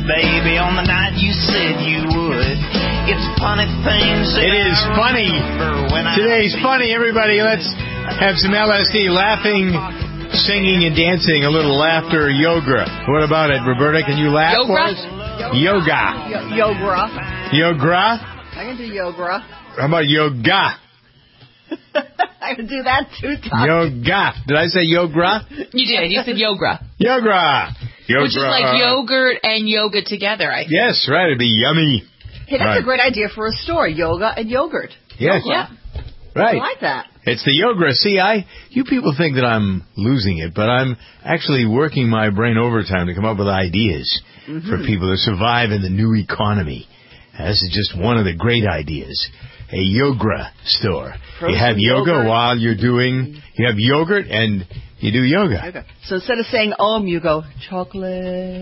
baby, on the night you said you would. It's funny things. It is funny. Today's funny, everybody. Let's have some LSD, laughing, singing, and dancing. A little laughter yoga. What about it, Roberta? Can you laugh for us? Yoga. Yoga. Yoga? I can do yoga. How about yoga? I can do that too, Tom. Yoga. Did I say yoga? You did. You said yoga. Yoga. Which is like yogurt and yoga together, I think. Yes, right. It'd be yummy. Hey, that's a great idea for a store. Yoga and yogurt. Yes. Yeah. Right. I like that. It's the yoga. See, you people think that I'm losing it, but I'm actually working my brain overtime to come up with ideas for people to survive in the new economy. This is just one of the great ideas. A yoga store. Frozen you have yoga yogurt. while you're doing, you have yogurt and you do yoga. Okay. So instead of saying you go chocolate.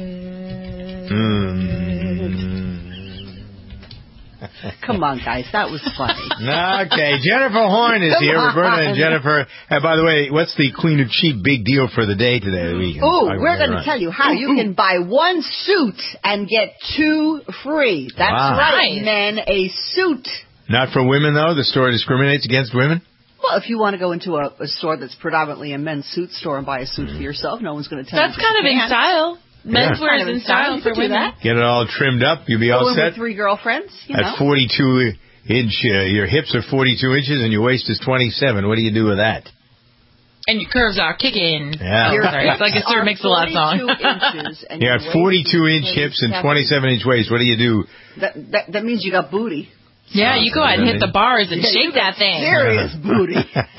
Come on, guys. That was funny. Okay. Jennifer Horn is here. Roberta and Jennifer. And by the way, what's the Queen of Cheap big deal for the day today? We're going to tell you how you can buy one suit and get two free. That's right, men. A suit. Not for women, though? The store discriminates against women? Well, if you want to go into a store that's predominantly a men's suit store and buy a suit for yourself, no one's going to tell you. That's kind of in style. Menswear is in style for women. Get it all trimmed up. You'll be all set. With three girlfriends, At 42 inch, your hips are 42 inches and your waist is 27. What do you do with that? And your curves are kicking. Yeah. It's like a Sir Mix-a-Lot song. You have 42-inch hips and 27-inch waist. What do you do? That means you got booty. Yeah, you go out and hit the bars and shake that thing. Serious booty.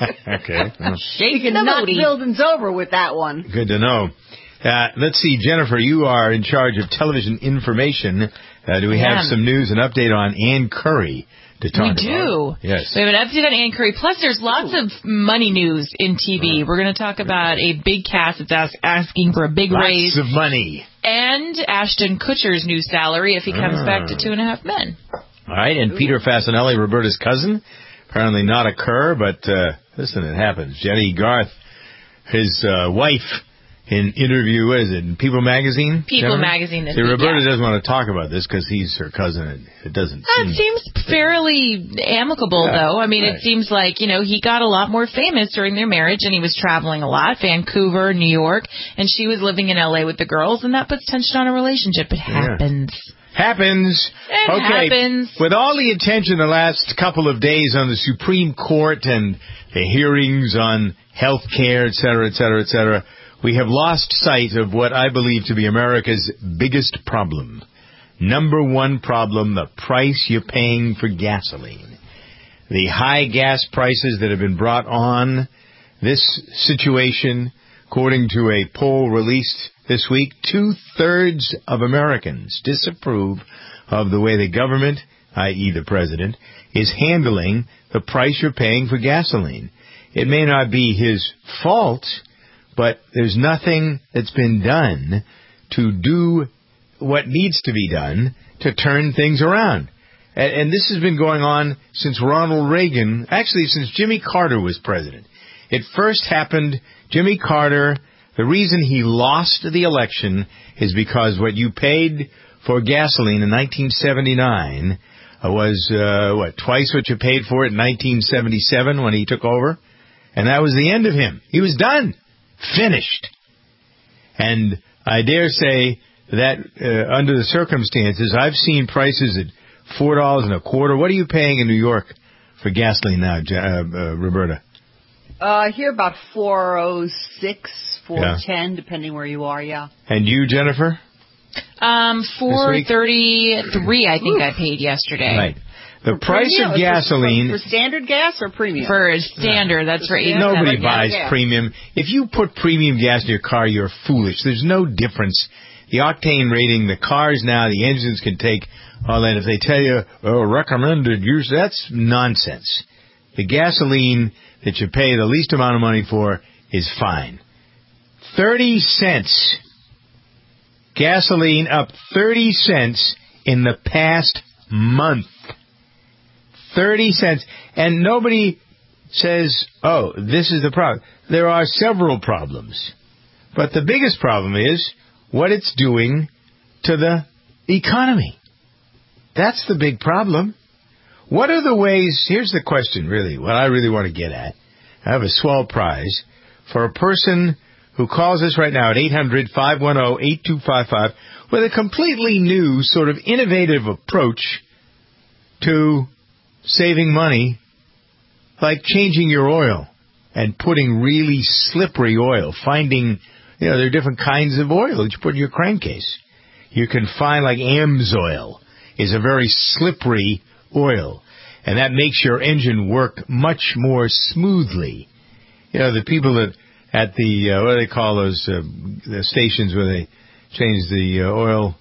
Okay. Shaking the knock booty. buildings over with that one. Good to know. Let's see, Jennifer, you are in charge of television information. Do we have some news and update on Ann Curry to talk about? We do. Yes. We have an update on Ann Curry. Plus, there's lots of money news in TV. We're going to talk about a big cast that's asking for a big raise. Lots of money. And Ashton Kutcher's new salary if he comes back to 2.5 Men. All right, and Peter Fasinelli, Roberta's cousin. Apparently not a cur, but listen, it happens. Jenny Garth, his wife, in interview, what is it, in People Magazine? People Magazine this week. See, Roberta doesn't want to talk about this because he's her cousin, and it doesn't It seems fairly amicable, though. I mean, it seems like, he got a lot more famous during their marriage, and he was traveling a lot, Vancouver, New York, and she was living in L.A. with the girls, and that puts tension on a relationship. It happens. Happens. It happens. With all the attention the last couple of days on the Supreme Court and the hearings on health care, et cetera, et cetera, et cetera, we have lost sight of what I believe to be America's biggest problem. Number one problem, the price you're paying for gasoline. The high gas prices that have been brought on this situation, according to a poll released this week, 2/3 of Americans disapprove of the way the government, i.e. the president, is handling the price you're paying for gasoline. It may not be his fault, but there's nothing that's been done to do what needs to be done to turn things around. And this has been going on since Ronald Reagan, actually since Jimmy Carter was president. It first happened, Jimmy Carter, the reason he lost the election is because what you paid for gasoline in 1979 was, twice what you paid for it in 1977 when he took over? And that was the end of him. He was done. Finished. And I dare say that under the circumstances, I've seen prices at $4.25. What are you paying in New York for gasoline now, Roberta? Here about $4.06, $4.10, depending where you are, And you, Jennifer? $4.33, I think I paid yesterday. Right. The price of gasoline... For standard gas or premium? For standard, that's for 87. Nobody buys premium. If you put premium gas in your car, you're foolish. There's no difference. The octane rating, the cars now, the engines can take all that. If they tell you, recommended use, that's nonsense. The gasoline that you pay the least amount of money for is fine. 30 cents. Gasoline up 30 cents in the past month. 30 cents. And nobody says, this is the problem. There are several problems. But the biggest problem is what it's doing to the Economy. That's the big problem. What are the ways, here's the question really, what I really want to get at. I have a swell prize for a person who calls us right now at 800-510-8255 with a completely new sort of innovative approach to saving money, like changing your oil and putting really slippery oil, finding, there are different kinds of oil that you put in your crankcase. You can find like AMSOIL is a very slippery oil, and that makes your engine work much more smoothly. The people that at the, what do they call those, the stations where they change the oil,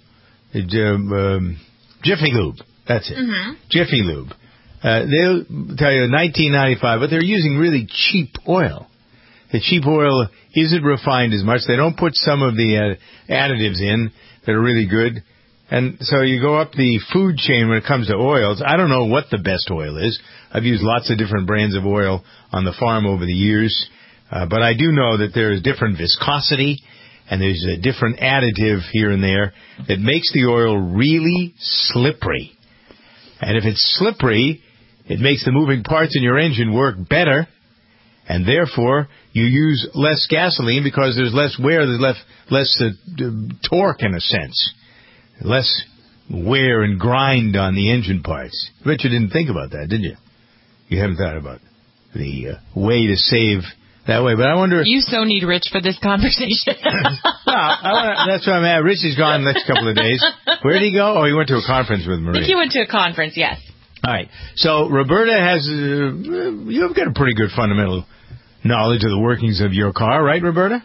Jiffy Lube, that's it, Jiffy Lube. They'll tell you $19.95, but they're using really cheap oil. The cheap oil isn't refined as much. They don't put some of the additives in that are really good. And so you go up the food chain when it comes to oils. I don't know what the best oil is. I've used lots of different brands of oil on the farm over the years. But I do know that there is different viscosity and there's a different additive here and there that makes the oil really slippery. And if it's slippery, it makes the moving parts in your engine work better. And therefore, you use less gasoline because there's less wear, there's less torque in a sense. Less wear and grind on the engine parts. Bet you didn't think about that, did you? You haven't thought about the way to save that way. But I wonder... You so need Rich for this conversation. That's why I'm at. Rich is gone the next couple of days. Where did he go? Oh, he went to a conference with Maria. I think he went to a conference, yes. All right. So Roberta has... you've got a pretty good fundamental knowledge of the workings of your car, right, Roberta?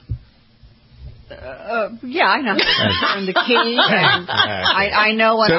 Yeah, I know. Turn the key. And I know when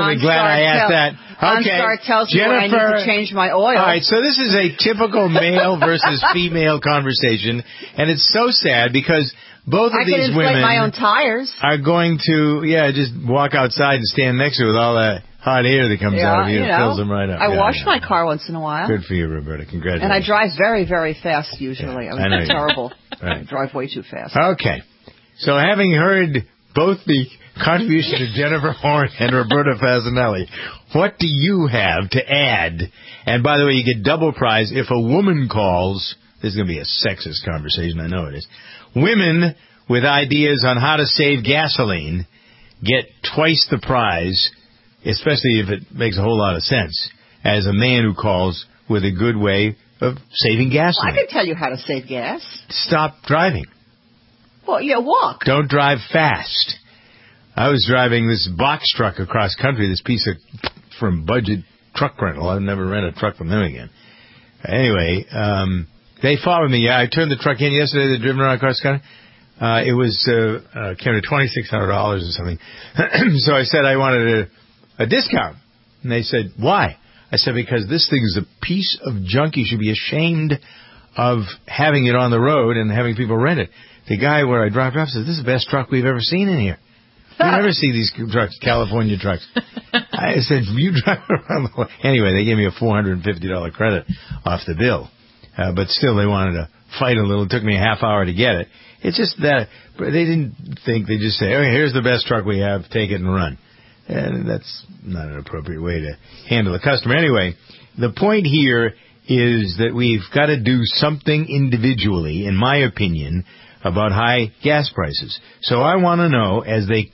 OnStar tells me when I need to change my oil. All right, so this is a typical male versus female conversation, and it's so sad because both of these women my own tires. Are going to, just walk outside and stand next to it with all that hot air that comes out of you and fills them right up. I wash my car once in a while. Good for you, Roberta. Congratulations. And I drive very, very fast usually. I know terrible. Right. I drive way too fast. Okay. So having heard both the contribution of Jennifer Horn and Roberta Fasanelli, what do you have to add? And by the way, you get double prize if a woman calls. This is going to be a sexist conversation, I know it is. Women with ideas on how to save gasoline get twice the prize, especially if it makes a whole lot of sense, as a man who calls with a good way of saving gasoline. Well, I can tell you how to save gas. Stop driving. Well, walk. Don't drive fast. I was driving this box truck across country, this piece of from Budget Truck Rental. I've never rent a truck from them again. Anyway, they followed me. I turned the truck in yesterday. They'd driven around across country. It was came to $2,600 or something. So I said I wanted a discount. And they said, why? I said, because this thing is a piece of junk. You should be ashamed of having it on the road and having people rent it. The guy where I dropped off said, this is the best truck we've ever seen in here. You never see these trucks, California trucks. I said, you drive around the way. Anyway, they gave me a $450 credit off the bill. But still, they wanted to fight a little. It took me a half hour to get it. It's just that they didn't think. They just say, okay, here's the best truck we have. Take it and run. And that's not an appropriate way to handle a customer. Anyway, the point here is that we've got to do something individually, in my opinion, about high gas prices. So I want to know, as they,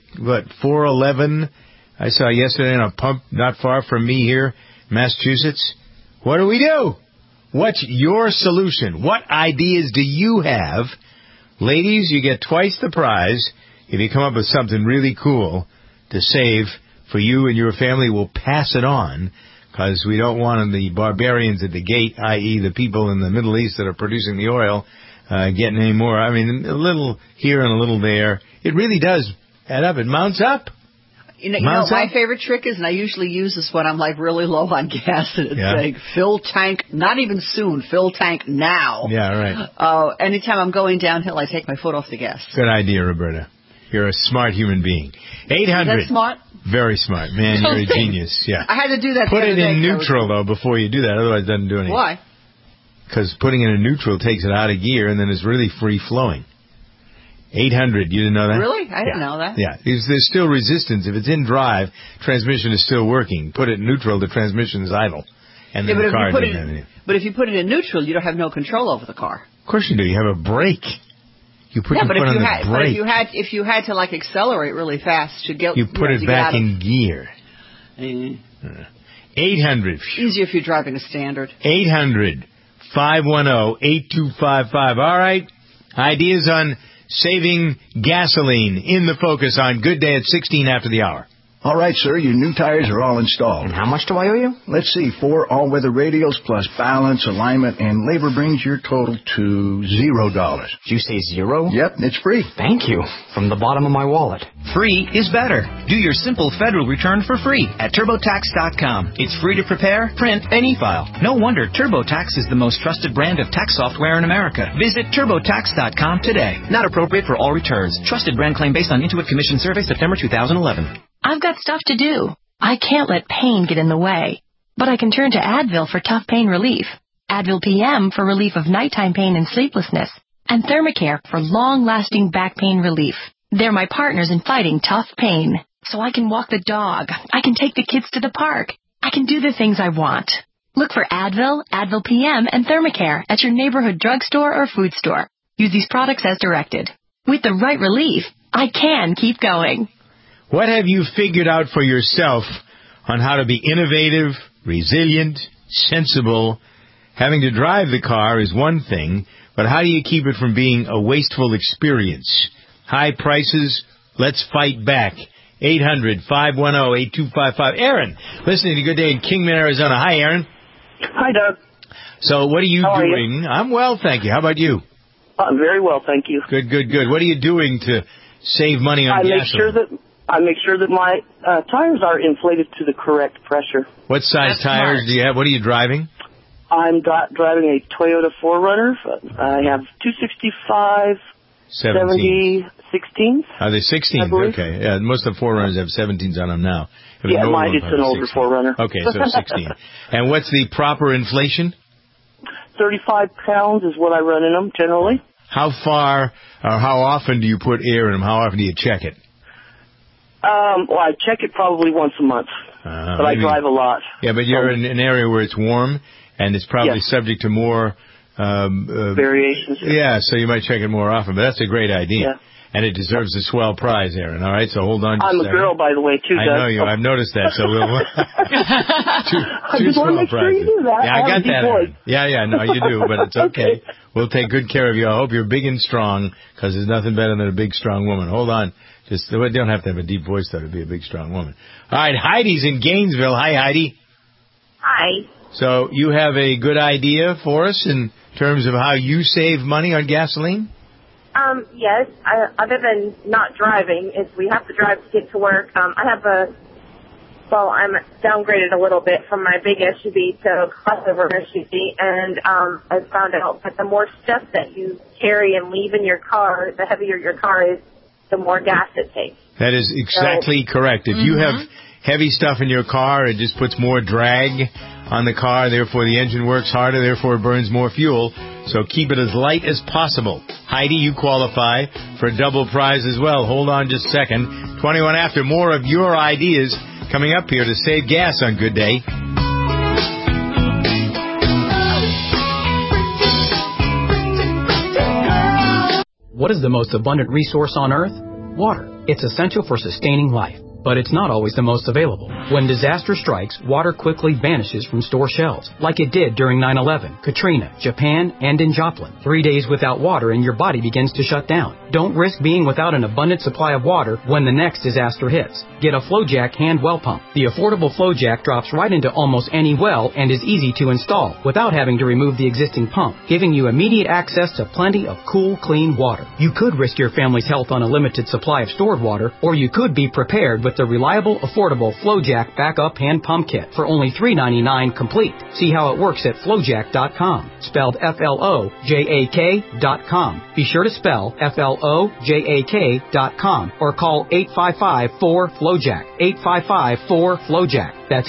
$4.11, I saw yesterday in a pump not far from me here, Massachusetts. What do we do? What's your solution? What ideas do you have? Ladies, you get twice the prize if you come up with something really cool to save for you and your family. We'll pass it on because we don't want the barbarians at the gate, i.e. the people in the Middle East that are producing the oil, getting any more. I mean, a little here and a little there. It really does add up. It mounts up. You know, my favorite trick is, and I usually use this when I'm like really low on gas, and it's saying fill tank, not even soon, fill tank now. Yeah, right. Anytime I'm going downhill, I take my foot off the gas. Good idea, Roberta. You're a smart human being. 800. Is that smart? Very smart. Man, you're a genius. Yeah. I had to do that. Put it in neutral, though, before you do that. Otherwise, it doesn't do anything. Why? Because putting it in neutral takes it out of gear, and then it's really free-flowing. 800. You didn't know that? Really? I didn't know that. Yeah. There's still resistance. If it's in drive, transmission is still working. Put it in neutral, the transmission is idle. And then the car doesn't have anything. But if you put it in neutral, you don't have no control over the car. Of course you do. You have a brake. You put your foot on the brake. But if you had to like accelerate really fast to get, you put it back in gear. 800. Easier if you're driving a standard. 800-510-8255. All right. Ideas on saving gasoline in the focus on Good Day at 16 after the hour. All right, sir, your new tires are all installed. And how much do I owe you? Let's see, 4 all-weather radials plus balance, alignment, and labor brings your total to $0. Did you say 0? Yep, it's free. Thank you. From the bottom of my wallet. Free is better. Do your simple federal return for free at TurboTax.com. It's free to prepare, print, and e-file. No wonder TurboTax is the most trusted brand of tax software in America. Visit TurboTax.com today. Not appropriate for all returns. Trusted brand claim based on Intuit Commission Survey, September 2011. I've got stuff to do. I can't let pain get in the way. But I can turn to Advil for tough pain relief, Advil PM for relief of nighttime pain and sleeplessness, and Thermacare for long-lasting back pain relief. They're my partners in fighting tough pain. So I can walk the dog. I can take the kids to the park. I can do the things I want. Look for Advil, Advil PM, and Thermacare at your neighborhood drugstore or food store. Use these products as directed. With the right relief, I can keep going. What have you figured out for yourself on how to be innovative, resilient, sensible? Having to drive the car is one thing, but how do you keep it from being a wasteful experience? High prices, let's fight back. 800-510-8255. Aaron, listening to Good Day in Kingman, Arizona. Hi, Aaron. Hi, Doug. So what are you doing? I'm well, thank you. How about you? I'm very well, thank you. Good. What are you doing to save money on gasoline? I make sure that my tires are inflated to the correct pressure. What size tires do you have? What are you driving? I'm driving a Toyota 4Runner. I have 265, 70, 16s. Are they 16s? Okay. Yeah, most of the 4Runners have 17s on them now. Yeah, mine is an older 4Runner. Okay, so 16. And what's the proper inflation? 35 pounds is what I run in them generally. How far or how often do you put air in them? How often do you check it? Well, I check it probably once a month, but I drive a lot. Yeah, but you're in an area where it's warm, and it's probably subject to more variations. Yeah, so you might check it more often, but that's a great idea. Yeah. And it deserves a swell prize, Aaron. All right, so hold on. I'm a girl, by the way, too, Doug. I know you. I've noticed that. So we'll I just want to make sure you do that. Yeah, I got that. Aaron. Yeah, no, you do, but it's okay. We'll take good care of you. I hope you're big and strong, because there's nothing better than a big, strong woman. Hold on. You don't have to have a deep voice, though, to be a big, strong woman. All right, Heidi's in Gainesville. Hi, Heidi. Hi. So you have a good idea for us in terms of how you save money on gasoline? Yes. Other than not driving, is we have to drive to get to work. I'm downgraded a little bit from my big SUV to a crossover SUV, and I found out that the more stuff that you carry and leave in your car, the heavier your car is, the more gas it takes. That is exactly correct. If you have heavy stuff in your car, it just puts more drag on the car, therefore the engine works harder, therefore it burns more fuel. So keep it as light as possible. Heidi, you qualify for a double prize as well. Hold on just a second. 21 after, more of your ideas coming up here to save gas on Good Day. What is the most abundant resource on Earth? Water. It's essential for sustaining life, but it's not always the most available. When disaster strikes, water quickly vanishes from store shelves, like it did during 9/11, Katrina, Japan, and in Joplin. 3 days without water and your body begins to shut down. Don't risk being without an abundant supply of water when the next disaster hits. Get a FlowJack hand well pump. The affordable FlowJack drops right into almost any well and is easy to install without having to remove the existing pump, giving you immediate access to plenty of cool, clean water. You could risk your family's health on a limited supply of stored water, or you could be prepared with the reliable, affordable FlowJack Backup Hand Pump Kit for only $3.99 complete. See how it works at FlowJack.com, spelled FLOJAK.com. Be sure to spell FLOJAK.com or call 855-4FLOJACK, 855-4FLOJACK. That's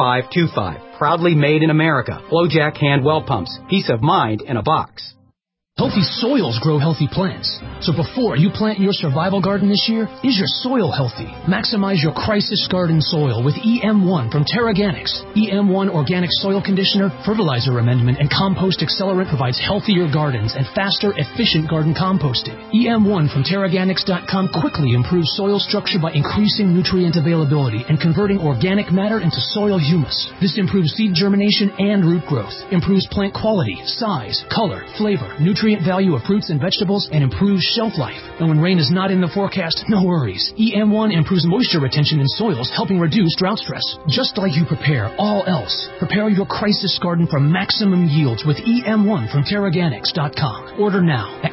855-435-6525. Proudly made in America. FlowJack hand well pumps. Peace of mind in a box. Healthy soils grow healthy plants. So before you plant your survival garden this year, is your soil healthy? Maximize your crisis garden soil with EM1 from TerraGanix. EM1 organic soil conditioner, fertilizer amendment, and compost accelerant provides healthier gardens and faster, efficient garden composting. EM1 from TerraGanix.com quickly improves soil structure by increasing nutrient availability and converting organic matter into soil humus. This improves seed germination and root growth, improves plant quality, size, color, flavor, nutrient value of fruits and vegetables, and improves shelf life. And when rain is not in the forecast, no worries. EM1 improves moisture retention in soils, helping reduce drought stress. Just like you prepare all else, prepare your crisis garden for maximum yields with EM1 from TerraGanix.com. Order now at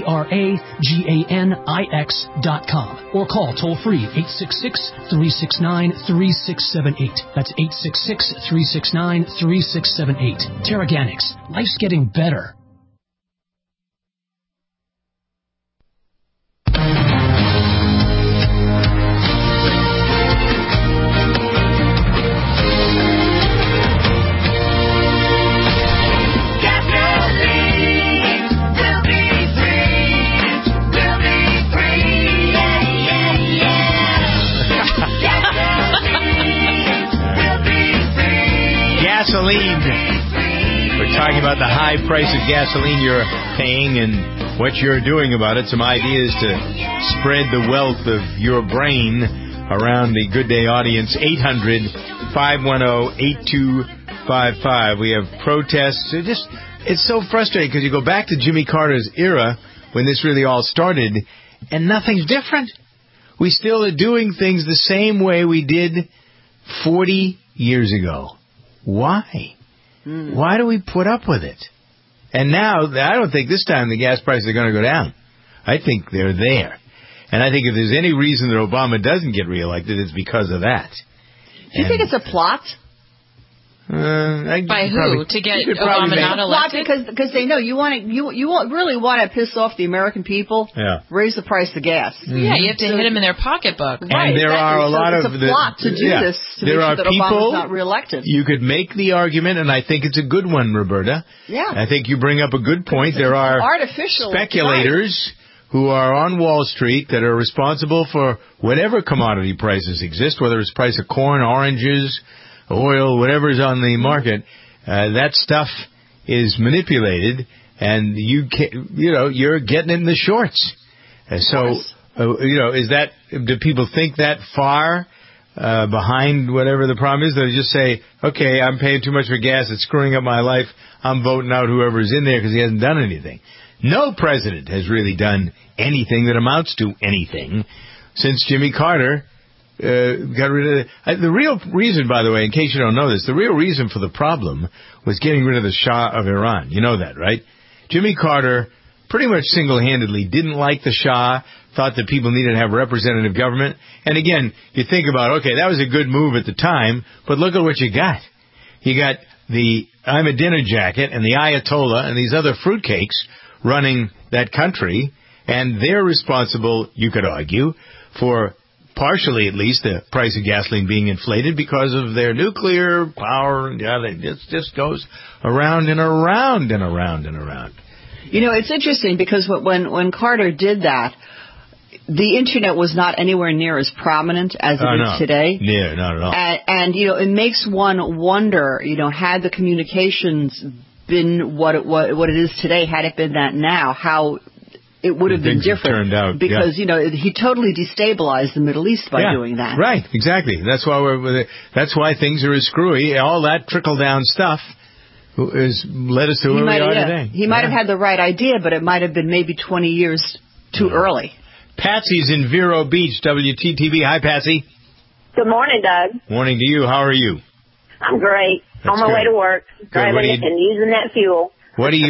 TerraGanix.com or call toll-free 866-369-3678. That's 866-369-3678. TerraGanix. Life's getting better. Gasoline. We're talking about the high price of gasoline you're paying and what you're doing about it. Some ideas to spread the wealth of your brain around the Good Day audience. 800-510-8255. We have protests. It's so frustrating because you go back to Jimmy Carter's era when this really all started and nothing's different. We still are doing things the same way we did 40 years ago. Why? Why do we put up with it? And now, I don't think this time the gas prices are going to go down. I think they're there. And I think if there's any reason that Obama doesn't get reelected, it's because of that. Do you think it's a plot? By who? To get Obama not elected? Because they know you really want to piss off the American people. Yeah. Raise the price of gas. Yeah, you have to hit them in their pocketbook. Right, and there are a lot of it's a plot to do this to make sure that Obama's not reelected. You could make the argument, and I think it's a good one, Roberta. Yeah. I think you bring up a good point. There are speculators who are on Wall Street that are responsible for whatever commodity prices exist, whether it's price of corn, oranges, oil, whatever's on the market. That stuff is manipulated, and you're getting in the shorts. So, is that? Do people think that far behind whatever the problem is? They just say, "Okay, I'm paying too much for gas. It's screwing up my life. I'm voting out whoever's in there because he hasn't done anything." No president has really done anything that amounts to anything since Jimmy Carter got rid of the real reason, by the way, in case you don't know this, the real reason for the problem was getting rid of the Shah of Iran. You know that, right? Jimmy Carter pretty much single-handedly didn't like the Shah, thought that people needed to have representative government. And again, you think about, okay, that was a good move at the time, but look at what you got. You got the Ahmadinejad and the Ayatollah and these other fruitcakes running that country, and they're responsible, you could argue, for partially, at least, the price of gasoline being inflated because of their nuclear power. Yeah, it just goes around and around and around and around. You know, it's interesting because when Carter did that, the Internet was not anywhere near as prominent as it is today. Yeah, not at all. And it makes one wonder, had the communications been what it is today, had it been that now, how it would have been different. Turned out, because he totally destabilized the Middle East by doing that. Right, exactly. That's why things are as screwy. All that trickle down stuff has led us to where we are today. He might have had the right idea, but it might have been maybe 20 years too early. Patsy's in Vero Beach, WTTV. Hi, Patsy. Good morning, Doug. Morning to you. How are you? I'm great. On my way to work, driving and using that fuel. What are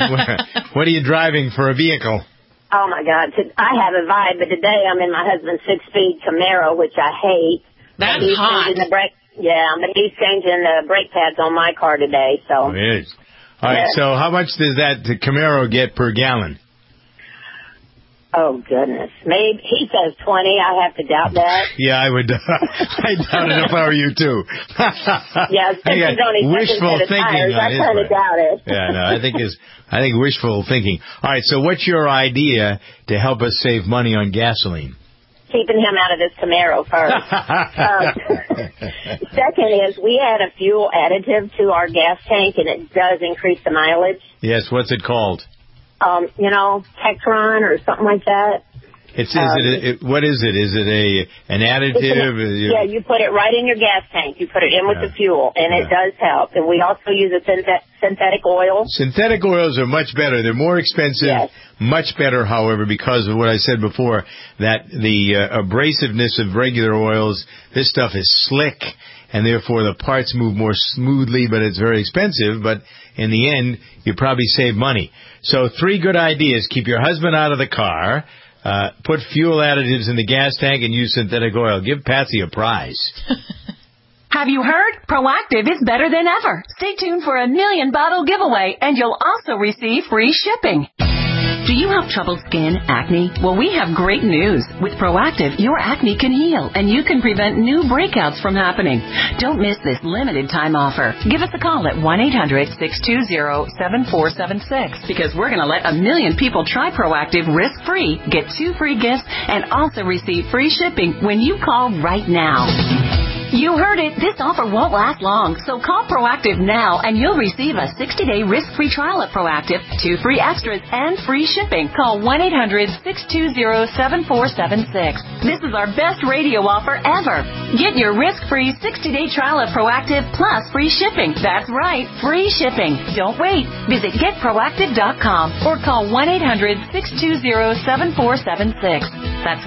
you driving for a vehicle? Oh, my God. I have a Vibe, but today I'm in my husband's 6-speed Camaro, which I hate. That's hot. But he's changing the brake pads on my car today. So. Oh, it is. All right, so how much does that Camaro get per gallon? Oh, goodness. Maybe he says 20. I have to doubt that. Yeah, I would. I doubt it if I were you, too. Yeah, since he's only wishful thinking tires, I kind of doubt it. Yeah, no, I think wishful thinking. All right, so what's your idea to help us save money on gasoline? Keeping him out of this Camaro first. Second is we add a fuel additive to our gas tank, and it does increase the mileage. Yes, what's it called? Tectron or something like that. What is it? Is it an additive? Yeah, you put it right in your gas tank. You put it in with the fuel, and it does help. And we also use a synthetic oil. Synthetic oils are much better. They're more expensive. Yes. Much better, however, because of what I said before, that the abrasiveness of regular oils, this stuff is slick, and therefore the parts move more smoothly, but it's very expensive. But in the end, you probably save money. So 3 good ideas. Keep your husband out of the car. Put fuel additives in the gas tank and use synthetic oil. Give Patsy a prize. Have you heard? Proactive is better than ever. Stay tuned for a 1,000,000 bottle giveaway, and you'll also receive free shipping. Do you have troubled skin, acne? Well, we have great news. With Proactive, your acne can heal, and you can prevent new breakouts from happening. Don't miss this limited time offer. Give us a call at 1-800-620-7476, because we're going to let 1,000,000 people try Proactive risk-free, get 2 free gifts, and also receive free shipping when you call right now. You heard it. This offer won't last long, so call Proactive now and you'll receive a 60-day risk-free trial at Proactive, 2 free extras, and free shipping. Call 1-800-620-7476. This is our best radio offer ever. Get your risk-free 60-day trial at Proactive plus free shipping. That's right, free shipping. Don't wait. Visit getproactive.com or call 1-800-620-7476. That's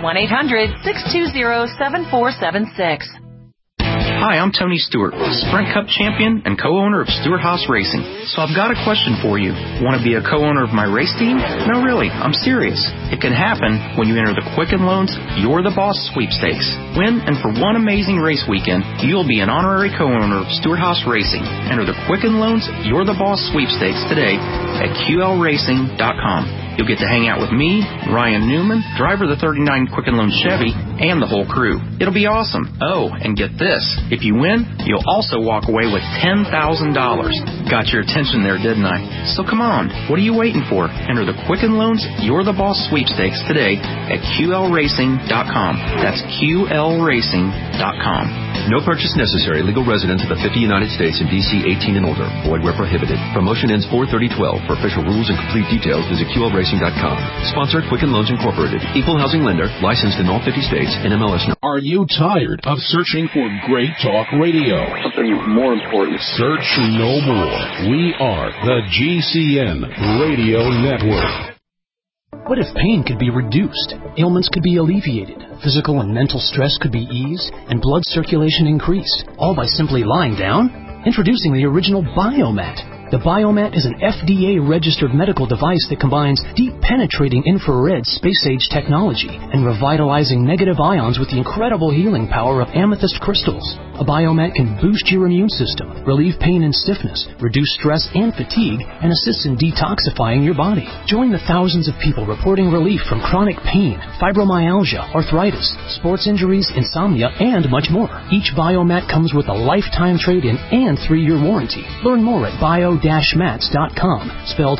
1-800-620-7476. Hi, I'm Tony Stewart, Sprint Cup champion and co-owner of Stewart Haas Racing. So I've got a question for you. Want to be a co-owner of my race team? No, really, I'm serious. It can happen when you enter the Quicken Loans You're the Boss sweepstakes. Win, and for one amazing race weekend, you'll be an honorary co-owner of Stewart Haas Racing. Enter the Quicken Loans You're the Boss sweepstakes today at QLRacing.com. You'll get to hang out with me, Ryan Newman, driver of the 39 Quicken Loans Chevy, and the whole crew. It'll be awesome. Oh, and get this. If you win, you'll also walk away with $10,000. Got your attention there, didn't I? So come on, what are you waiting for? Enter the Quicken Loans You're the Boss sweepstakes today at QLRacing.com. That's QLRacing.com. No purchase necessary. Legal residents of the 50 United States and D.C. 18 and older. Void where prohibited. Promotion ends 4/30/12. For official rules and complete details, visit QLRacing.com. Sponsored Quicken Loans Incorporated. Equal housing lender. Licensed in all 50 states. NMLS number. Are you tired of searching for great talk radio? Something more important. Search no more. We are the GCN Radio Network. What if pain could be reduced, ailments could be alleviated, physical and mental stress could be eased, and blood circulation increased, all by simply lying down? Introducing the original Biomat. The Biomat is an FDA-registered medical device that combines deep-penetrating infrared space-age technology and revitalizing negative ions with the incredible healing power of amethyst crystals. A Biomat can boost your immune system, relieve pain and stiffness, reduce stress and fatigue, and assists in detoxifying your body. Join the thousands of people reporting relief from chronic pain, fibromyalgia, arthritis, sports injuries, insomnia, and much more. Each Biomat comes with a lifetime trade-in and 3-year warranty. Learn more at bio-mats.com, spelled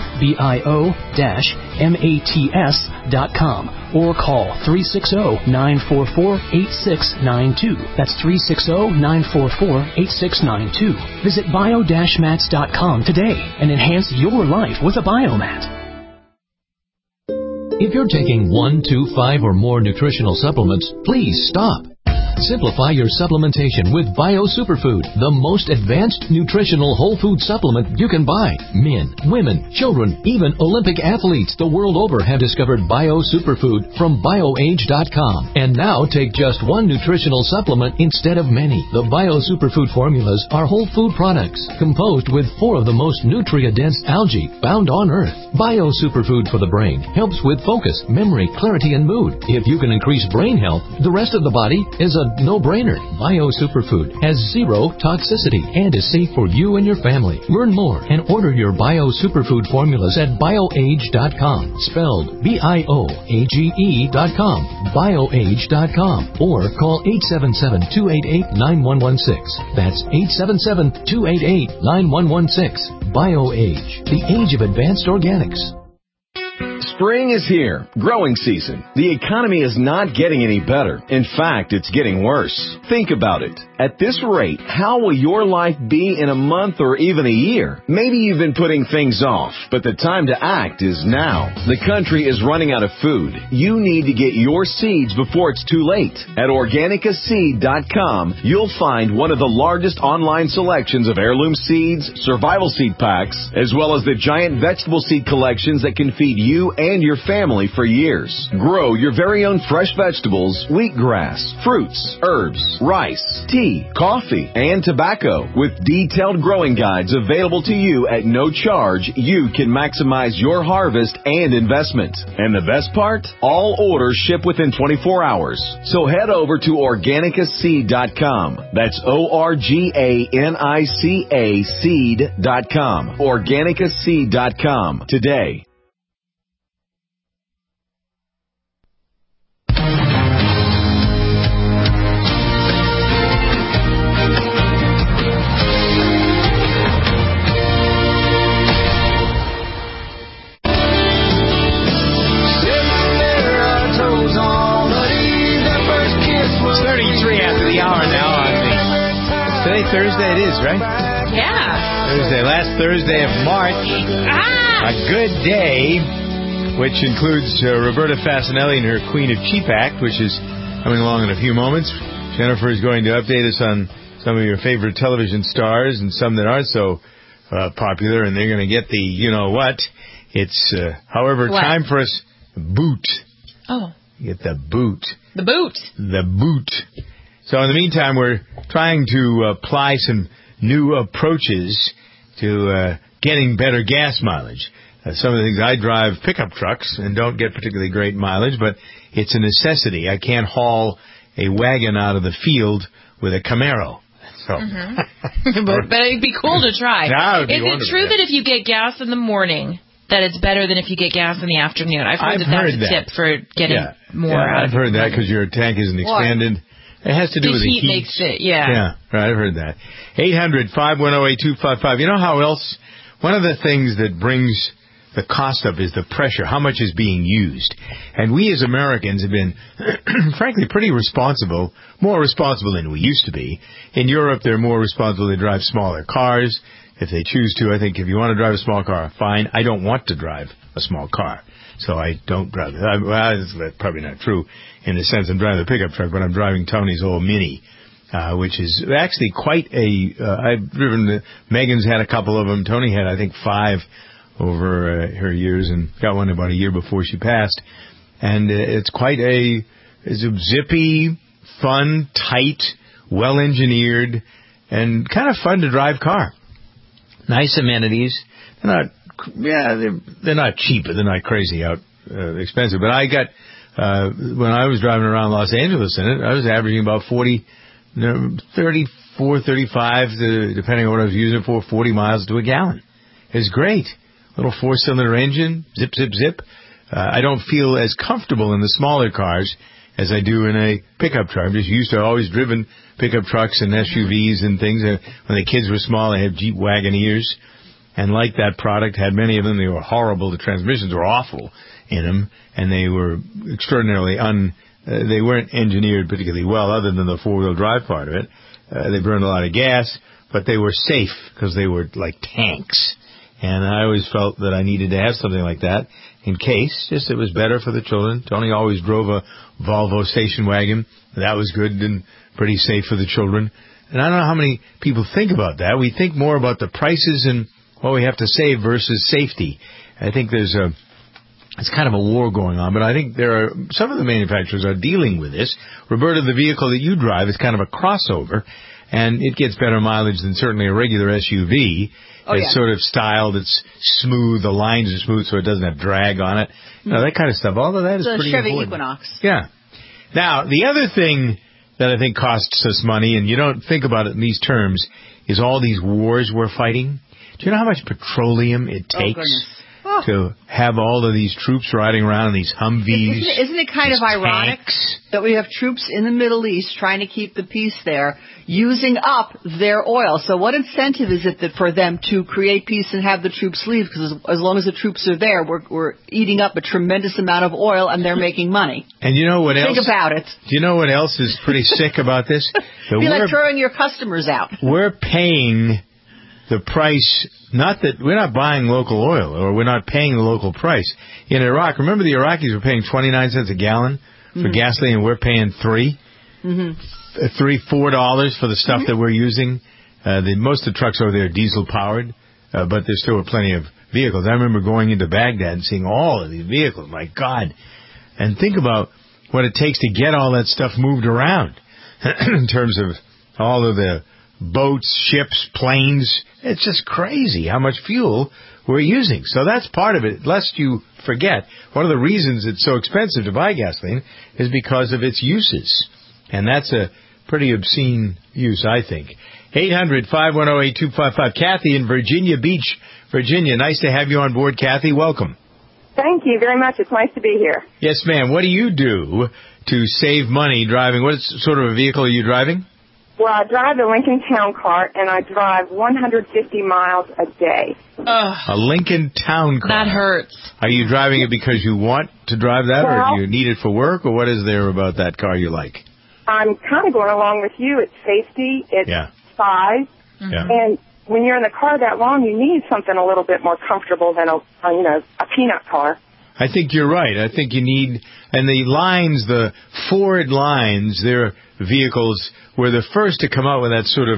bio-mats.com, or call 360-944-8692. That's 360-944-8692. Visit bio-mats.com today and enhance your life with a Biomat. If you're taking 1, 2, 5, or more nutritional supplements, please stop. Simplify your supplementation with Bio Superfood, the most advanced nutritional whole food supplement you can buy. Men, women, children, even Olympic athletes the world over have discovered Bio Superfood from BioAge.com. And now take just one nutritional supplement instead of many. The Bio Superfood formulas are whole food products composed with 4 of the most nutrient-dense algae found on Earth. Bio Superfood for the brain helps with focus, memory, clarity, and mood. If you can increase brain health, the rest of the body is a no-brainer. Bio Superfood has zero toxicity and is safe for you and your family. Learn more and order your Bio Superfood formulas at bioage.com. Spelled BIOAGE.com. Bioage.com. Or call 877-288-9116. That's 877-288-9116. BioAge, the age of advanced organics. Spring is here. Growing season. The economy is not getting any better. In fact, it's getting worse. Think about it. At this rate, how will your life be in a month or even a year? Maybe you've been putting things off, but the time to act is now. The country is running out of food. You need to get your seeds before it's too late. At OrganicaSeed.com, you'll find one of the largest online selections of heirloom seeds, survival seed packs, as well as the giant vegetable seed collections that can feed you and your family for years. Grow your very own fresh vegetables, wheatgrass, fruits, herbs, rice, tea, coffee, and tobacco. With detailed growing guides available to you at no charge, you can maximize your harvest and investment. And the best part? All orders ship within 24 hours. So head over to OrganicaSeed.com. That's ORGANICA seed.com. OrganicaSeed.com today. Thursday it is, right? Yeah. Thursday, last Thursday of March. A good day, which includes Roberta Fasanelli and her Queen of Cheap Act, which is coming along in a few moments. Jennifer is going to update us on some of your favorite television stars and some that aren't so popular, and they're going to get the you-know-what. It's, however, time for us boot. Oh. Get the boot. The boot. The boot. So in the meantime, we're trying to apply some new approaches to getting better gas mileage. Some of the things, I drive pickup trucks and don't get particularly great mileage, but it's a necessity. I can't haul a wagon out of the field with a Camaro. So, but it'd be cool to try. Is it true that if you get gas in the morning, that it's better than if you get gas in the afternoon? I've heard that's a tip for getting more out of it. I've heard that because your tank isn't expanded. It has to do with the heat. Makes it, Yeah, right, I've heard that. 800-510-8255. You know how else? One of the things that brings the cost up is the pressure, how much is being used. And we as Americans have been, frankly, pretty responsible, more responsible than we used to be. In Europe, they're more responsible. They drive smaller cars if they choose to. I think if you want to drive a small car, fine. I don't want to drive a small car, so I don't drive it. Well, that's probably not true in the sense I'm driving the pickup truck, but I'm driving Tony's old Mini, which is actually quite I've driven Megan's had a couple of them. Tony had, I think, 5 over her years, and got one about a year before she passed. And it's it's a zippy, fun, tight, well-engineered, and kind of fun to drive car. Nice amenities. They're not cheap, but they're not crazy expensive. But I got, when I was driving around Los Angeles in it, I was averaging about 34, 35, depending on what I was using it for, 40 miles to a gallon. It's great. Little 4-cylinder engine, zip, zip, zip. I don't feel as comfortable in the smaller cars as I do in a pickup truck. I'm just used to always driven pickup trucks and SUVs and things. When the kids were small, I had Jeep Wagoneers. And like that product, had many of them. They were horrible. The transmissions were awful in them, and they were extraordinarily they weren't engineered particularly well, other than the 4-wheel drive part of it. They burned a lot of gas, but they were safe because they were like tanks. And I always felt that I needed to have something like that in case, just it was better for the children. Tony always drove a Volvo station wagon. That was good and pretty safe for the children. And I don't know how many people think about that. We think more about the prices and what we have to save versus safety. I think it's kind of a war going on, but I think some of the manufacturers are dealing with this. Roberta, the vehicle that you drive is kind of a crossover, and it gets better mileage than certainly a regular SUV. It's sort of styled, it's smooth, the lines are smooth so it doesn't have drag on it. That kind of stuff. All of that is pretty important. Chevy Equinox. Yeah. Now, the other thing that I think costs us money, and you don't think about it in these terms, is all these wars we're fighting. Do you know how much petroleum it takes to have all of these troops riding around in these Humvees? Isn't it kind of ironic that we have troops in the Middle East trying to keep the peace there, using up their oil? So what incentive is it that for them to create peace and have the troops leave? Because as long as the troops are there, we're eating up a tremendous amount of oil and they're making money. And you know what else? Think about it. Do you know what else is pretty sick about this? It'd be like throwing your customers out. We're paying the price, not that we're not buying local oil, or we're not paying the local price. In Iraq, remember the Iraqis were paying 29 cents a gallon for gasoline, and we're paying $3, $4 for the stuff that we're using. Most of the trucks over there are diesel-powered, but there still were plenty of vehicles. I remember going into Baghdad and seeing all of these vehicles. My God. And think about what it takes to get all that stuff moved around in terms of all of the boats, ships, planes. It's just crazy how much fuel we're using. So that's part of it. Lest you forget, one of the reasons it's so expensive to buy gasoline is because of its uses. And that's a pretty obscene use, I think. 800-510-8255. Kathy in Virginia Beach, Virginia. Nice to have you on board, Kathy. Welcome. Thank you very much. It's nice to be here. Yes, ma'am. What do you do to save money driving? What sort of a vehicle are you driving? Well, I drive the Lincoln Town Car, and I drive 150 miles a day. A Lincoln Town Car. That hurts. Are you driving it because you want to drive that, or do you need it for work, or what is there about that car you like? I'm kind of going along with you. It's safety. It's size. Yeah. And when you're in the car that long, you need something a little bit more comfortable than a peanut car. I think you're right. I think you need, and the lines, the Ford lines, they're vehicles were the first to come out with that sort of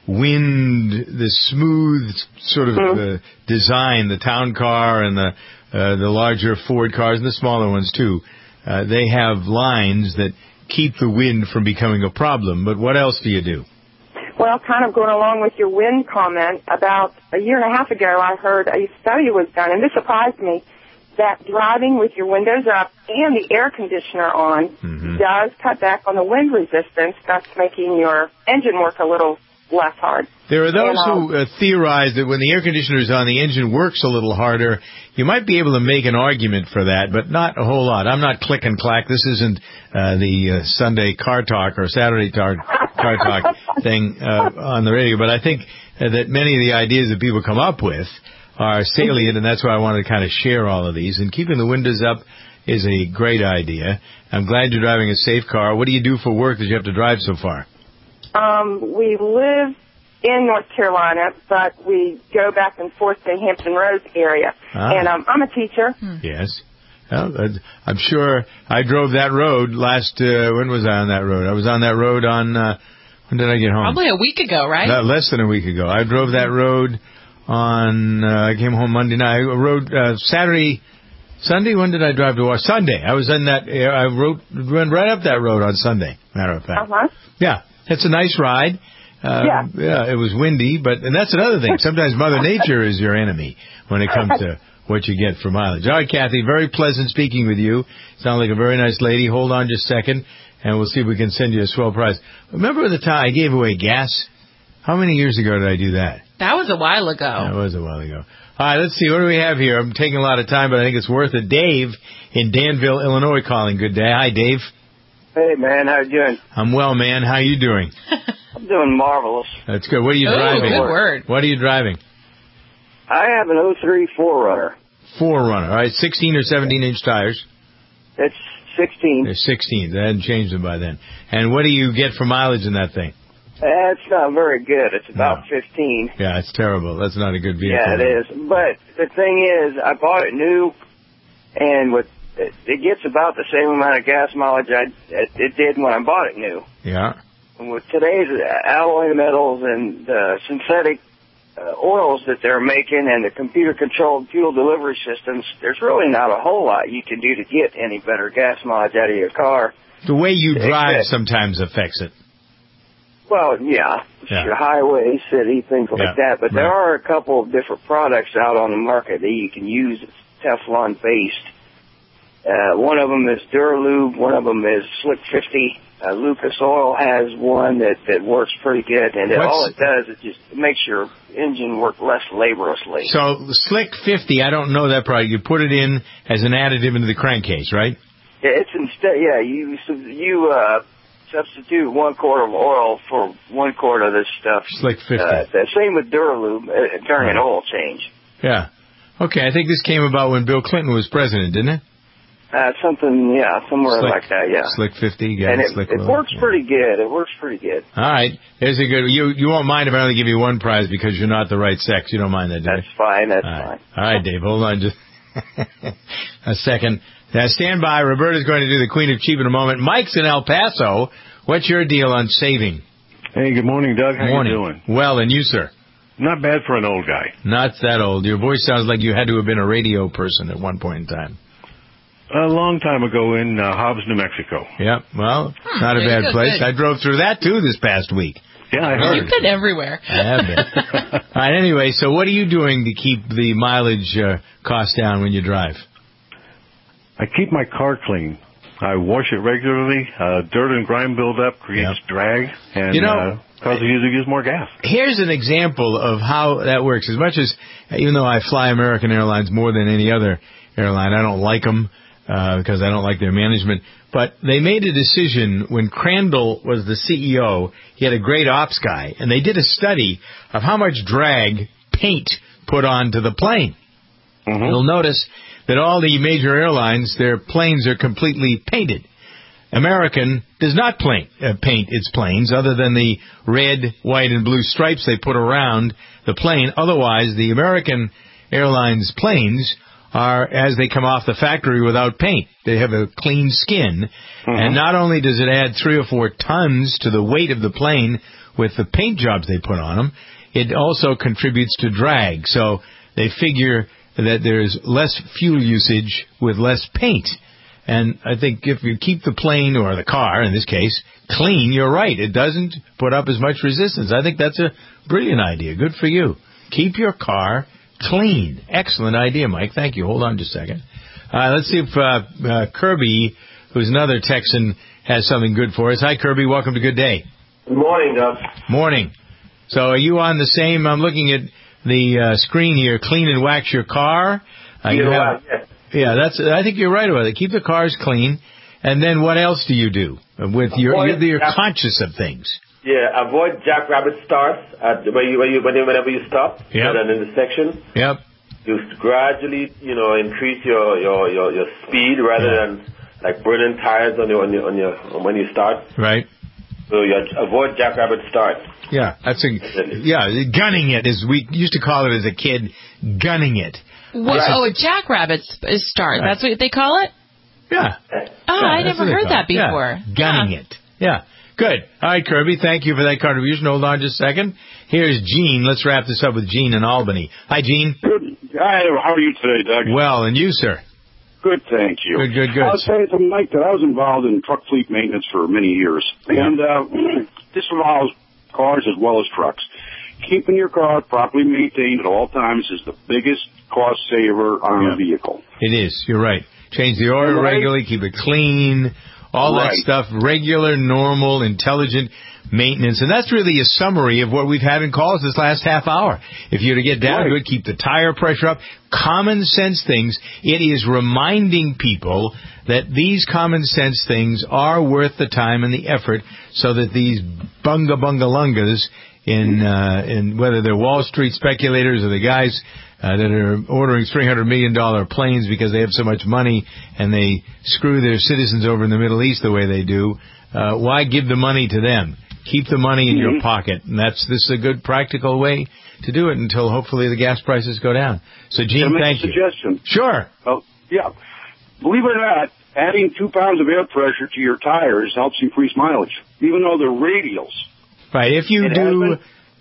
the smooth sort of design, the town car and the larger Ford cars and the smaller ones too. They have lines that keep the wind from becoming a problem. But what else do you do? Well, kind of going along with your wind comment, about a year and a half ago, I heard a study was done, and this surprised me, that driving with your windows up and the air conditioner on does cut back on the wind resistance, thus making your engine work a little less hard. There are those who theorize that when the air conditioner is on, the engine works a little harder. You might be able to make an argument for that, but not a whole lot. I'm not click and clack. This isn't the Sunday car talk or Saturday car talk thing on the radio, but I think that many of the ideas that people come up with are salient, and that's why I wanted to kind of share all of these. And keeping the windows up is a great idea. I'm glad you're driving a safe car. What do you do for work that you have to drive so far? We live in North Carolina, but we go back and forth to Hampton Roads area. And I'm a teacher. Yes. Well, I'm sure I drove that road when was I on that road? I was on that road on, when did I get home? Probably a week ago, right? Less than a week ago. I drove that road I came home Monday night. I rode Sunday. When did I drive to Washington? Sunday. I was in that. I went right up that road on Sunday. Matter of fact. Yeah, it's a nice ride. Yeah, it was windy, and that's another thing. Sometimes Mother Nature is your enemy when it comes to what you get for mileage. All right, Kathy, very pleasant speaking with you. Sound like a very nice lady. Hold on just a second, and we'll see if we can send you a swell prize. Remember the time I gave away gas? How many years ago did I do that? That was a while ago. That was a while ago. All right, let's see. What do we have here? I'm taking a lot of time, but I think it's worth it. Dave in Danville, Illinois calling. Good day. Hi, Dave. Hey, man. How you doing? I'm well, man. How you doing? I'm doing marvelous. That's good. What are you driving? Good word. What are you driving? I have an 03 4Runner. 4Runner. All right, 16 or 17-inch tires? It's 16. They're 16. They hadn't changed them by then. And what do you get for mileage in that thing? It's not very good. It's about 15. Yeah, it's terrible. That's not a good vehicle. Yeah, it is. But the thing is, I bought it new, and it gets about the same amount of gas mileage it did when I bought it new. Yeah. And with today's alloy metals and synthetic oils that they're making and the computer-controlled fuel delivery systems, there's really not a whole lot you can do to get any better gas mileage out of your car. The way you drive sometimes affects it. Well, yeah. Your highway, city, things like that. But there are a couple of different products out on the market that you can use. It's Teflon-based. One of them is Duralube. One of them is Slick 50. Lucas Oil has one that works pretty good, and all it does is just makes your engine work less laboriously. So Slick 50, I don't know that product. You put it in as an additive into the crankcase, right? Yeah, it's instead. Yeah, you substitute 1 quart of oil for 1 quart of this stuff. Slick 50. The same with Duralube during an oil change. Yeah. Okay, I think this came about when Bill Clinton was president, didn't it? Somewhere like that, yeah. Slick 50, yeah. And Slick it works pretty good. It works pretty good. All right. There's a good... You won't mind if I only give you one prize because you're not the right sex. You don't mind that, do you? That's fine. That's fine. All right, Dave. Hold on just a second. Now, stand by. Roberta's going to do the Queen of Cheap in a moment. Mike's in El Paso. What's your deal on saving? Hey, good morning, Doug. How you doing? Well, and you, sir? Not bad for an old guy. Not that old. Your voice sounds like you had to have been a radio person at one point in time. A long time ago in Hobbs, New Mexico. Yep. Well, not a bad place. Good. I drove through that, too, this past week. Yeah, I heard. You've been everywhere. I have been. All right, anyway, so what are you doing to keep the mileage cost down when you drive? I keep my car clean. I wash it regularly. Dirt and grime build up, creates drag, and causes you to use more gas. Here's an example of how that works. As much as, even though I fly American Airlines more than any other airline, I don't like them because I don't like their management. But they made a decision when Crandall was the CEO. He had a great ops guy, and they did a study of how much drag paint put onto the plane. Mm-hmm. You'll notice that all the major airlines, their planes are completely painted. American does not paint its planes other than the red, white, and blue stripes they put around the plane. Otherwise, the American Airlines planes are as they come off the factory without paint. They have a clean skin. Mm-hmm. And not only does it add 3 or 4 tons to the weight of the plane with the paint jobs they put on them, it also contributes to drag. So they figure that there's less fuel usage with less paint. And I think if you keep the plane, or the car in this case, clean, you're right. It doesn't put up as much resistance. I think that's a brilliant idea. Good for you. Keep your car clean. Excellent idea, Mike. Thank you. Hold on just a second. Let's see if Kirby, who's another Texan, has something good for us. Hi, Kirby. Welcome to Good Day. Good morning, Doug. Morning. So are you on the same, I'm looking at the screen here, clean and wax your car? Yes. Yeah, I think you're right about it. Keep the cars clean. And then what else do you do? You're conscious of things. Yeah, avoid jackrabbit starts whenever you stop at an intersection. Yep. You gradually, increase your speed rather than like burning tires on when you start. Right. So you avoid jackrabbit starts. Yeah, gunning it, as we used to call it as a kid, gunning it. A jackrabbit start. Right. That's what they call it? Yeah. I never heard that before. Yeah. Gunning it. Yeah. Good. All right, Kirby, thank you for that contribution. Hold on just a second. Here's Gene. Let's wrap this up with Gene in Albany. Hi, Gene. Good. Hi, how are you today, Doug? Well, and you, sir? Good, thank you. Good. I'll say to Mike that I was involved in truck fleet maintenance for many years. And this involves cars as well as trucks. Keeping your car properly maintained at all times is the biggest cost saver on a vehicle. It is. You're right. Change the oil regularly, keep it clean, all that stuff, regular, normal, intelligent maintenance. And that's really a summary of what we've had in calls this last half hour. If you're to get down to it, keep the tire pressure up, common sense things. It is reminding people that these common sense things are worth the time and the effort so that these bunga-bunga-lungas in whether they're Wall Street speculators or the guys that are ordering $300 million planes because they have so much money and they screw their citizens over in the Middle East the way they do, why give the money to them? Keep the money in your pocket. And this is a good practical way to do it until hopefully the gas prices go down. So, Gene, thank you. Suggestion. Sure. Oh, yeah. Believe it or not, adding 2 pounds of air pressure to your tires helps increase mileage, even though they're radials. Right. If you do,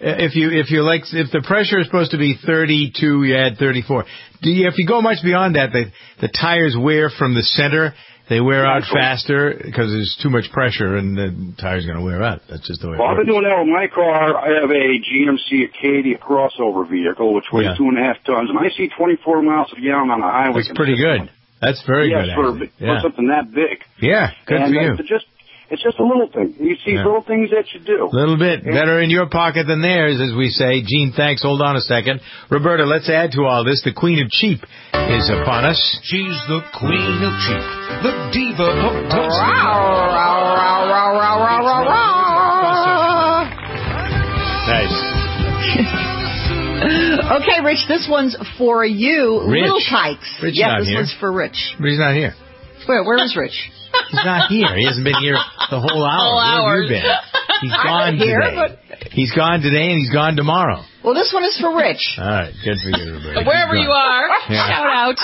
if the pressure is supposed to be 32, you add 34. If you go much beyond that, the tires wear from the center. They wear out faster because there's too much pressure, and the tire's going to wear out. That's just the way it works. I've been doing that with my car. I have a GMC Acadia crossover vehicle, which weighs 2.5 tons, and I see 24 miles a gallon on the highway. That's pretty good. That's very good. For something that big. Yeah, good for you. It's just a little thing. You see little things that you do. A little bit better in your pocket than theirs, as we say. Gene, thanks. Hold on a second. Roberta, let's add to all this. The Queen of Cheap is upon us. She's the Queen of Cheap, the diva of Nice. Okay, Rich, this one's for you. Rich. Little Tykes. Rich yeah, not this here. one's for Rich. But he's not here. Where is Rich? He's not here. He hasn't been here the whole hour. Where have you been? He's gone today. He's gone today and he's gone tomorrow. Well, this one is for Rich. All right, good for you, Roberta. Wherever you are, shout out.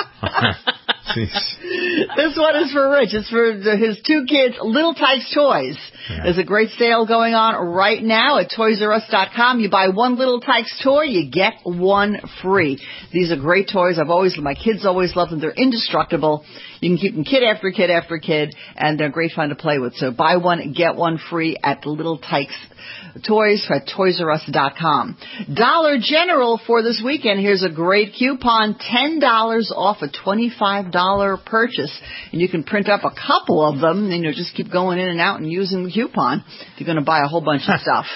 This one is for Rich. It's for his two kids, Little Tykes Toys. Yeah. There's a great sale going on right now at ToysRUs.com. You buy one Little Tykes toy, you get one free. These are great toys. My kids always love them. They're indestructible. You can keep them kid after kid after kid, and they're great fun to play with. So buy one, get one free at Little Tykes Toys at ToysRUs.com. Dollar General for this weekend. Here's a great coupon, $10 off a $25 purchase. And you can print up a couple of them and just keep going in and out and using the coupon if you're going to buy a whole bunch of stuff.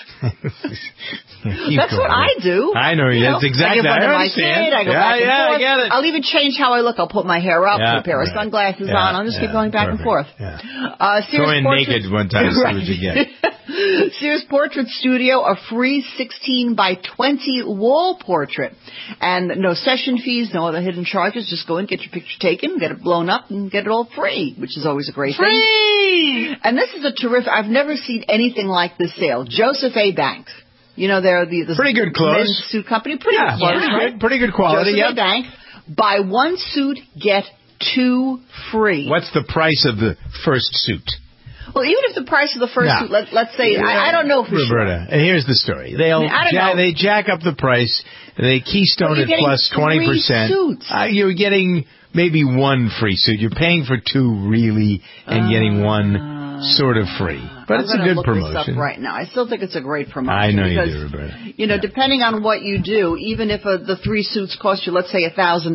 That's what I do. I know. That's exactly. I understand. I go back and forth. I get it. I'll even change how I look. I'll put my hair up, put a pair of sunglasses on. I'll just keep going back and forth. Go in naked one time and see what you get. Sears Portrait Studio, a free 16 by 20 wall portrait. And no session fees, no other hidden charges. Just go in, get your picture taken, get it blown up, and get it all free, which is always a great thing. Free! And this is a terrific, I've never seen anything like this sale. Joseph A. Bank. They're the pretty good clothes. Men's suit company. Pretty good clothes, right? Pretty good quality. Joseph A. Bank. Buy one suit, get two free. What's the price of the first suit? Well, even if the price of the first suit, let's say, I don't know for Roberta, sure. And here's the story. They jack up the price. They keystone it plus 20%. You're getting maybe one free suit. You're paying for two really and getting one sort of free. But it's a good promotion. This up right now. I still think it's a great promotion. I know you do, Roberta. Depending on what you do, even if the three suits cost you, let's say, $1,000,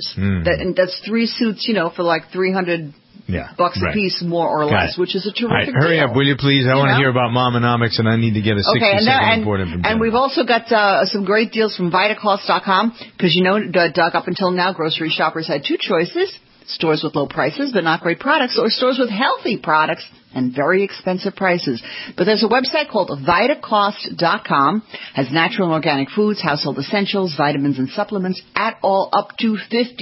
and that's three suits, for like $300 bucks a piece, more or less, which is a terrific Hurry deal. up, will you please? I want to hear about Momonomics, and I need to get a 60-second report from And we've also got some great deals from Vitacost.com, because Doug, up until now, grocery shoppers had two choices: stores with low prices but not great products, or stores with healthy products and very expensive prices. But there's a website called Vitacost.com, has natural and organic foods, household essentials, vitamins and supplements at all up to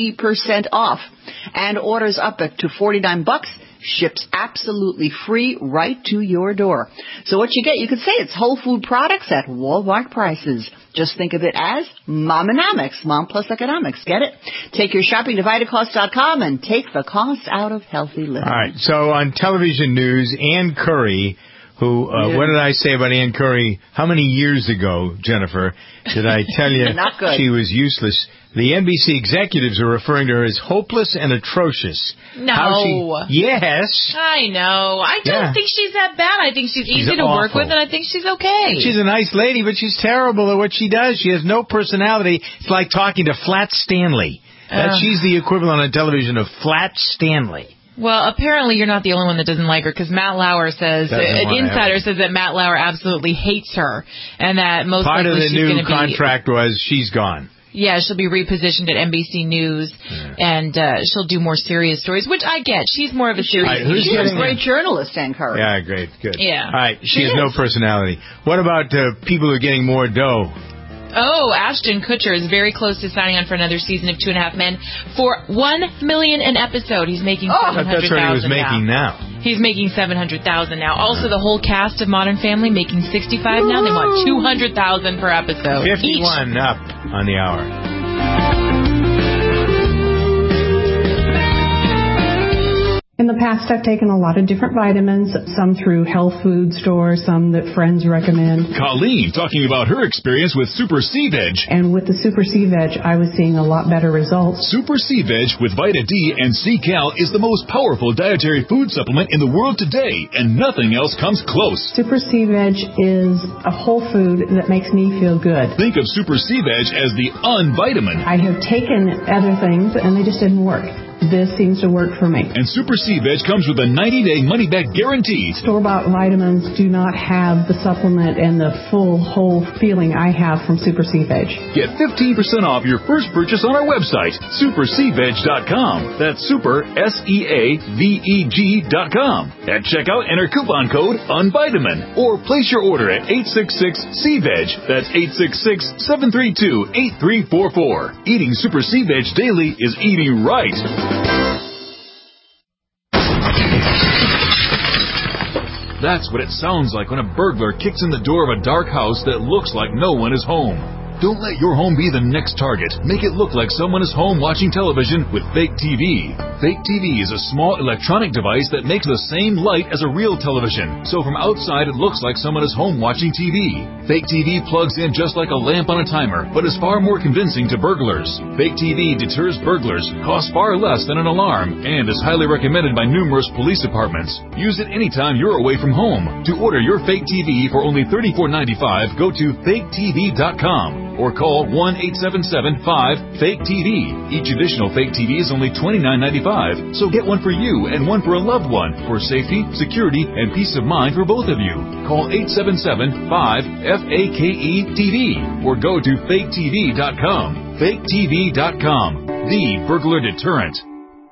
50% off. And orders up to $49 ships absolutely free right to your door. So what you get, you could say it's whole food products at Walmart prices. Just think of it as Momonomics, Mom Plus Economics. Get it? Take your shopping to Vitacost.com and take the cost out of healthy living. All right. So on television news, Ann Curry, who, what did I say about Ann Curry? How many years ago, Jennifer, did I tell you she was useless? The NBC executives are referring to her as hopeless and atrocious. No. Yes. I know. I don't think she's that bad. I think she's easy to work with, and I think she's okay. She's a nice lady, but she's terrible at what she does. She has no personality. It's like talking to Flat Stanley. She's the equivalent on television of Flat Stanley. Well, apparently you're not the only one that doesn't like her, because Matt Lauer says, an insider says that Matt Lauer absolutely hates her, and that most likely she's going to be... Part of the new contract was she's gone. Yeah, she'll be repositioned at NBC News, and she'll do more serious stories, which I get. She's more of a serious... She's a great journalist, Ann Curry. Yeah, great, good. Yeah. All right, she has no personality. What about people who are getting more dough? Oh, Ashton Kutcher is very close to signing on for another season of 2.5 Men for $1 million an episode. He's making $700,000 that's what he was making now. He's making $700,000 now. Also, the whole cast of Modern Family making $65 now. They want $200,000 per episode. 51 each. Up on the hour. In the past, I've taken a lot of different vitamins, some through health food stores, some that friends recommend. Colleen talking about her experience with Super C-Veg. And with the Super C-Veg, I was seeing a lot better results. Super C-Veg with Vita D and C-Cal is the most powerful dietary food supplement in the world today, and nothing else comes close. Super C-Veg is a whole food that makes me feel good. Think of Super C-Veg as the unvitamin. I have taken other things, and they just didn't work. this seems to work for me. And Super C Veg comes with a 90-day money-back guarantee. Store-bought vitamins do not have the supplement and the full, whole feeling I have from Super C Veg. Get 15% off your first purchase on our website, supercveg.com. That's super, SEAVEG.com. At checkout, enter coupon code UNVITAMIN or place your order at 866-C-VEG. That's 866-732-8344. Eating Super C Veg daily is eating right. That's what it sounds like when a burglar kicks in the door of a dark house that looks like no one is home. Don't let your home be the next target. Make it look like someone is home watching television with Fake TV. Fake TV is a small electronic device that makes the same light as a real television. So from outside, it looks like someone is home watching TV. Fake TV plugs in just like a lamp on a timer, but is far more convincing to burglars. Fake TV deters burglars, costs far less than an alarm, and is highly recommended by numerous police departments. Use it anytime you're away from home. To order your Fake TV for only $34.95, go to faketv.com. or call 1-877-5-FAKE-TV. Each additional Fake TV is only $29.95, so get one for you and one for a loved one for safety, security, and peace of mind for both of you. Call 877-5-FAKE-TV or go to faketv.com. FakeTV.com, the burglar deterrent.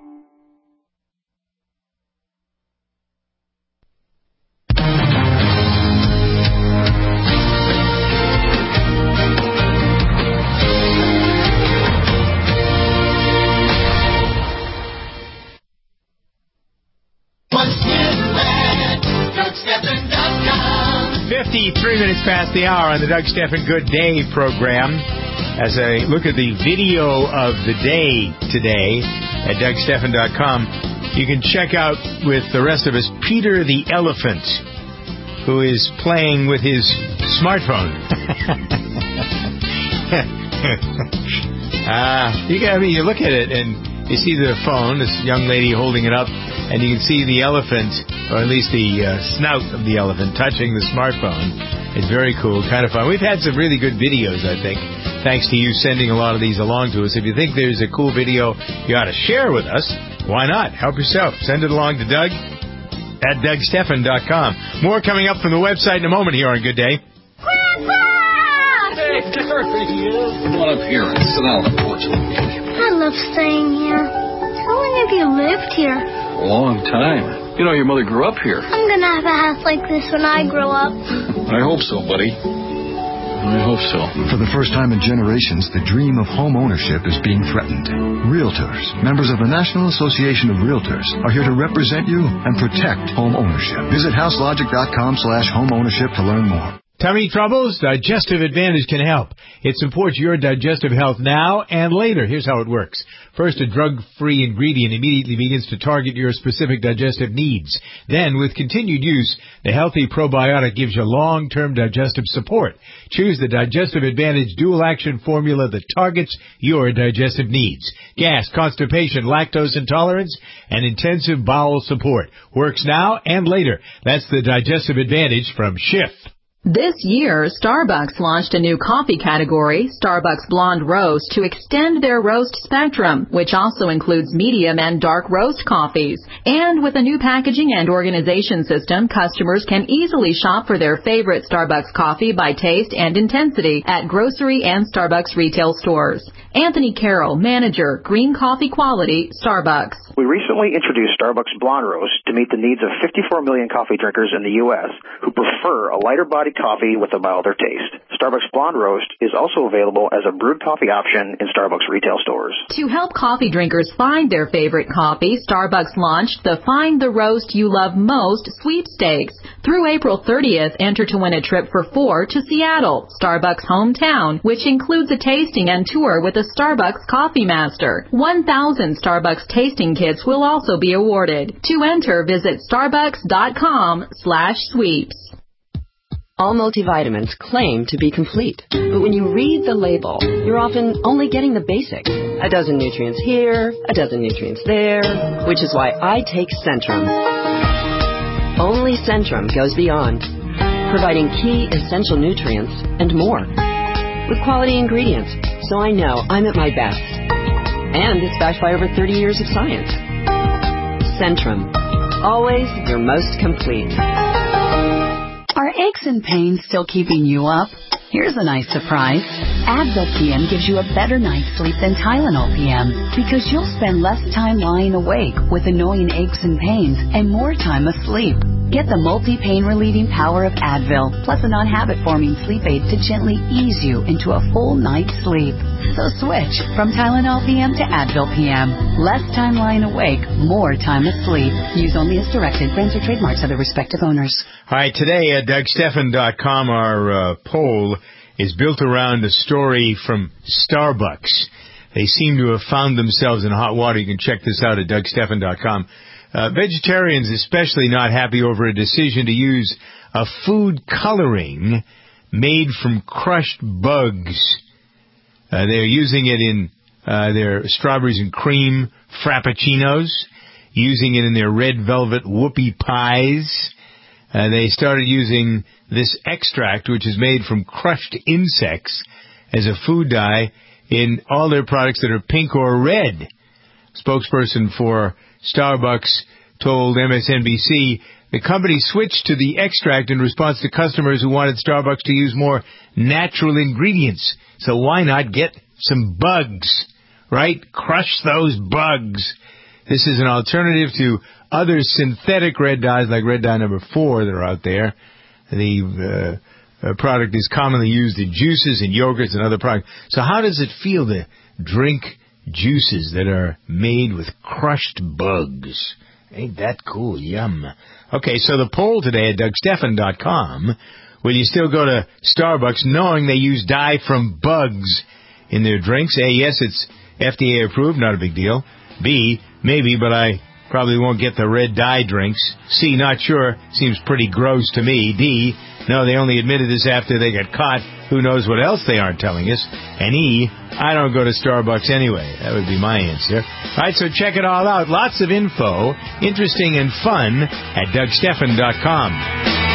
What's new at DougStephan.com? 53 minutes past the hour on the Doug Stephan Good Day program. As I look at the video of the day today at DougStephan.com, you can check out with the rest of us Peter the Elephant, who is playing with his smartphone. You look at it and you see the phone, this young lady holding it up, and you can see the elephant, or at least the snout of the elephant, touching the smartphone. It's very cool, kind of fun. We've had some really good videos, I think, thanks to you sending a lot of these along to us. If you think there's a cool video you ought to share with us, why not? Help yourself. Send it along to Doug at DougStephan.com. More coming up from the website in a moment here on Good Day. Grandpa! Hey, there he is. Come on up here and sit down on the porch. I love staying here. How long have you lived here? A long time. You know, your mother grew up here. I'm going to have a house like this when I grow up. I hope so, buddy. I hope so. For the first time in generations, the dream of home ownership is being threatened. Realtors, members of the National Association of Realtors, are here to represent you and protect home ownership. Visit houselogic.com/homeownership to learn more. Tummy troubles? Digestive Advantage can help. It supports your digestive health now and later. Here's how it works. First, a drug-free ingredient immediately begins to target your specific digestive needs. Then, with continued use, the healthy probiotic gives you long-term digestive support. Choose the Digestive Advantage dual-action formula that targets your digestive needs. Gas, constipation, lactose intolerance, and intensive bowel support. Works now and later. That's the Digestive Advantage from Schiff. This year, Starbucks launched a new coffee category, Starbucks Blonde Roast, to extend their roast spectrum, which also includes medium and dark roast coffees. And with a new packaging and organization system, customers can easily shop for their favorite Starbucks coffee by taste and intensity at grocery and Starbucks retail stores. Anthony Carroll, manager, Green Coffee Quality, Starbucks. We recently introduced Starbucks Blonde Roast to meet the needs of 54 million coffee drinkers in the U.S. who prefer a lighter-bodied coffee with a milder taste. Starbucks Blonde Roast is also available as a brewed coffee option in Starbucks retail stores. To help coffee drinkers find their favorite coffee, Starbucks launched the Find the Roast You Love Most sweepstakes. Through April 30th, enter to win a trip for 4 to Seattle, Starbucks' hometown, which includes a tasting and tour with a Starbucks coffee master. 1,000 Starbucks tasting kits will also be awarded. To enter, visit starbucks.com/sweeps. All multivitamins claim to be complete, but when you read the label, you're often only getting the basics. A dozen nutrients here, a dozen nutrients there, which is why I take Centrum. Only Centrum goes beyond, providing key essential nutrients and more, with quality ingredients, so I know I'm at my best. And it's backed by over 30 years of science. Centrum. Always your most complete. Are aches and pains still keeping you up? Here's a nice surprise. Advil PM gives you a better night's sleep than Tylenol PM because you'll spend less time lying awake with annoying aches and pains and more time asleep. Get the multi-pain relieving power of Advil plus a non-habit forming sleep aid to gently ease you into a full night's sleep. So switch from Tylenol PM to Advil PM. Less time lying awake, more time asleep. Use only as directed. Brands or trademarks of the respective owners. All right, today at DougStephan.com, our poll is built around a story from Starbucks. They seem to have found themselves in hot water. You can check this out at DougStephan.com. Vegetarians especially not happy over a decision to use a food coloring made from crushed bugs. They're using it in their strawberries and cream frappuccinos, using it in their red velvet whoopie pies. They started using this extract, which is made from crushed insects, as a food dye in all their products that are pink or red. Spokesperson for Starbucks told MSNBC the company switched to the extract in response to customers who wanted Starbucks to use more natural ingredients. So why not get some bugs, right? Crush those bugs. This is an alternative to other synthetic red dyes like red dye number 4 that are out there. The product is commonly used in juices and yogurts and other products. So how does it feel to drink juices that are made with crushed bugs? Ain't that cool? Yum. Okay, so the poll today at DougStephan.com, will you still go to Starbucks knowing they use dye from bugs in their drinks? A, yes, it's FDA approved, not a big deal. B, maybe, but I probably won't get the red dye drinks. C, not sure, seems pretty gross to me. D, no, they only admitted this after they got caught. Who knows what else they aren't telling us. And E, I don't go to Starbucks anyway. That would be my answer. All right, so check it all out. Lots of info, interesting and fun at DougStephan.com.